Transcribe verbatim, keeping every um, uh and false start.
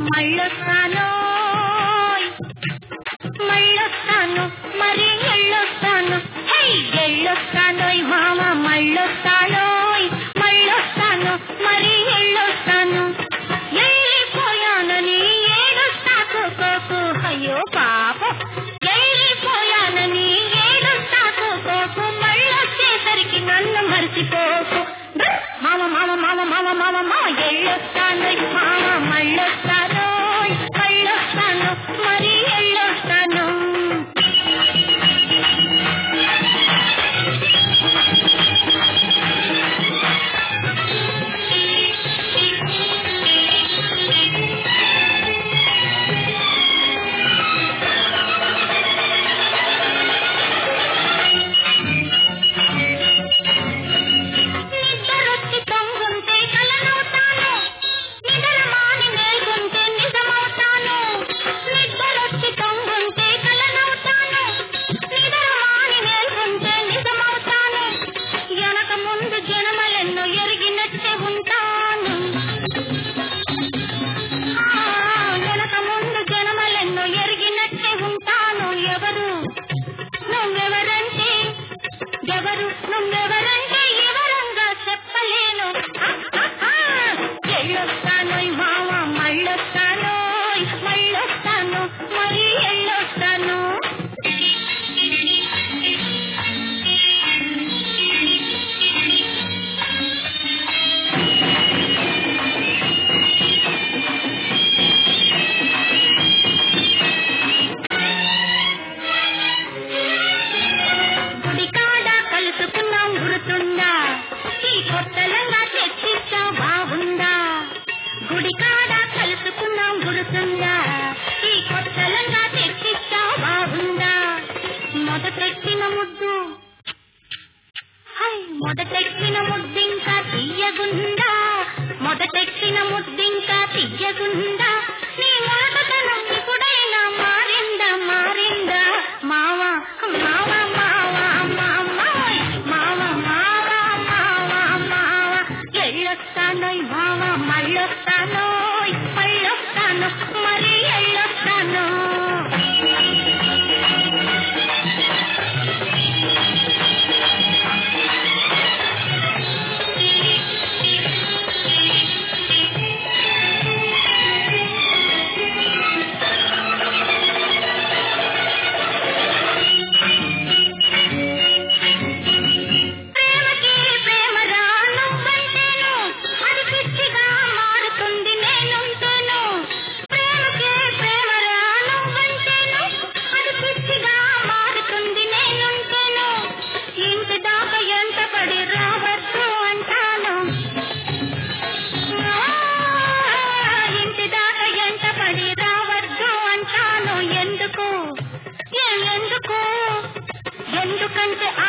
మళ్ళొస్తాను మళ్ళొస్తాను మరి ఎళ్ళొస్తాను ఎళ్ళొస్తాను మామ మళ్ళొస్తాను మళ్ళొస్తాను మరి ఎళ్ళొస్తాను వెళ్ళిపోయానని ఏడుస్తా కోకు అయ్యో పాప వెళ్ళిపోయానని ఏడుస్తా కోకు మళ్ళొచ్చేసరికి నన్ను మర్చిపోకు మామ మామ మామ మామ మామ మామ ఎళ్ళొస్తాను మామ మళ్ళొస్తాను మళ్ళొస్తాను మరి ఎళ్ళొస్తాను మొదటెక్కిన ముద్దింకా తీయగుండా మొదటెక్కిన ముద్దింకా తీయగుండా నీ మాటతనం ఇప్పుడైనా మారిందా మారిందా మావ మావ మావ మావ మావ మావ మావ మావ ఎళ్ళొస్తాను మావ మళ్ళొస్తాను మళ్ళొస్తాను మరి ఎళ్ళొస్తాను ఎందుకంటే